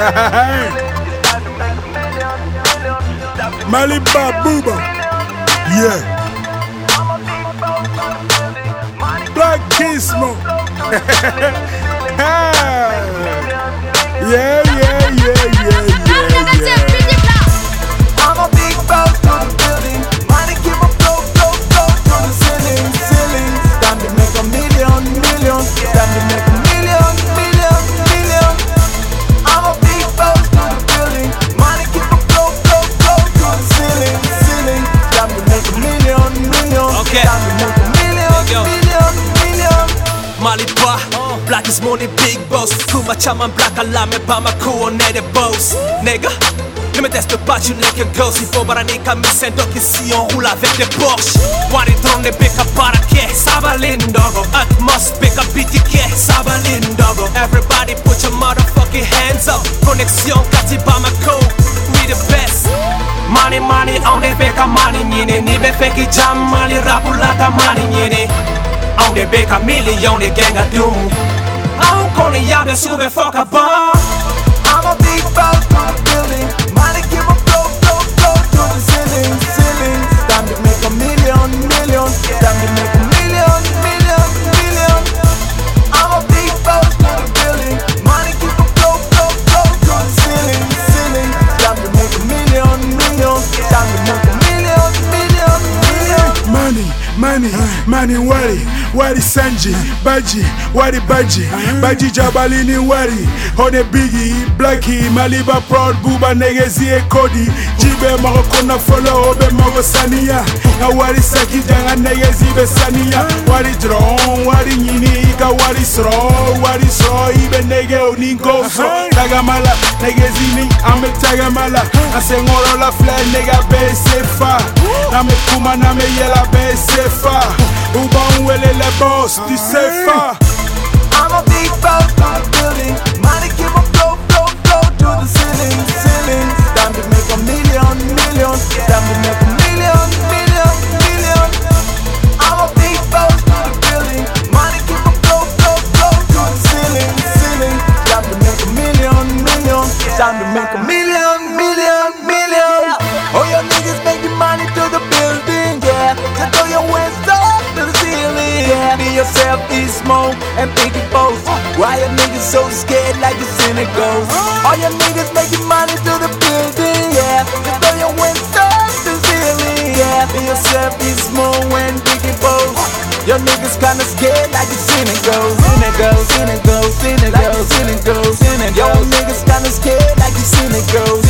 Maliba Booba, yeah. Black Gizmo, yeah. I'm a big boss to the building. Money keep a flow to the ceiling. Time to make a million. Time to make a million. I'm a big boss to the building. Money keep a flow to the ceiling. Time to make a million. Okay. Time to make a million. Maliba, Black is money big boss. Kumachaman black alame Bamako on the boss. Nigga, ne me teste pas, tu n'es que gosse. Il faut baraner comme un doc ici, on roule avec des Porsche. Wari drone de beka barake, sabalindogo. Atmos beka BTK, sabalindogo. Everybody put your motherfucking hands up. Connexion Kati Bamako, we the best. Money, on the beka money nyine. Ni be feki jam, mali rapulata money nyine. On the beka million, the gang of doom. I'm gonna yab the super fuck a bomb. I'm a big boss to the building. Money keep a flow to the ceiling. Time to make a million. Time to make a million. I'm a big boss to the building. Money keep a flow to the ceiling. Time to make a million. Time to make a million. Money, wari Sanji, wari Baji Jabalini wari, Hone Biggie, Blackie, Maliba Proud, Booba Negezi e Cody, Jibe Marokona follow Obe Mago Sania, wari Saki Janga Negezi be Sania, wari Drone, wari Nini, wari Sro, Ibe Nege Oninko so, Tagamala, Negezini, Ame Tagamala, Asengoro la fly nega be sefa, Name Kuma name yela be sefa, Uban wele le boss, du sefa. I'm a big boss to the building. Money keep a flow to the ceiling. Time to make a million. Time to make a million. I'm a big boss to the building. Money keep a flow to the ceiling. Time to make a million. Time to make a million. Oh, your niggas making money to the building, yeah. Just throw your hands up to the ceiling, yeah. Be yourself, eat smoke, and Biggie boast. Why your niggas so scared like the cynicals? All your niggas making money to the building, yeah. Just throw your hands up to the ceiling, yeah. Be yourself, eat smoke, and Biggie boast. Your niggas kinda scared like the cynicals. Your niggas kinda scared like the cynicals.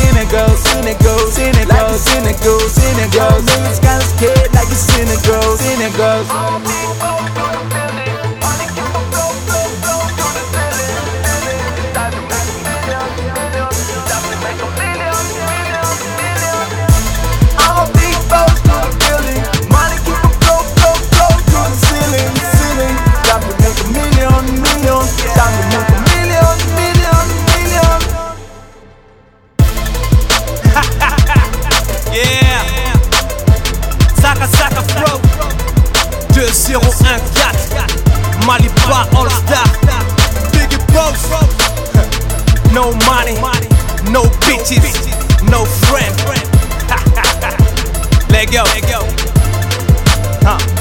Your niggas kinda scared like the cynicals. I'm a big boss to the building. Money keep a flow to the ceiling. Time to make a million. Time to make a million. Yeah. Saka Pro 2014 Maliba All Star Biggie Boss. No money, no bitches, no friend. Let go.